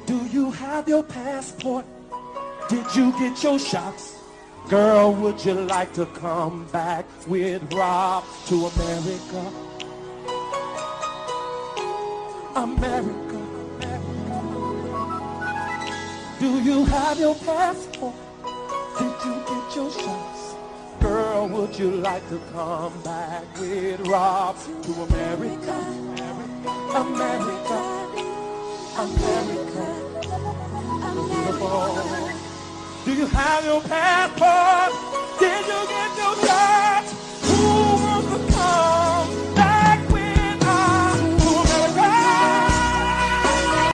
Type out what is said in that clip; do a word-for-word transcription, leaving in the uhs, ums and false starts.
Do you have your passport? Did you get your shots? Girl, would you like to come back with Rob to America? America, America. Do you have your passport? Did you get your shots? Girl, would you like to come back with Rob to America? America, America, America. Do you have your passport?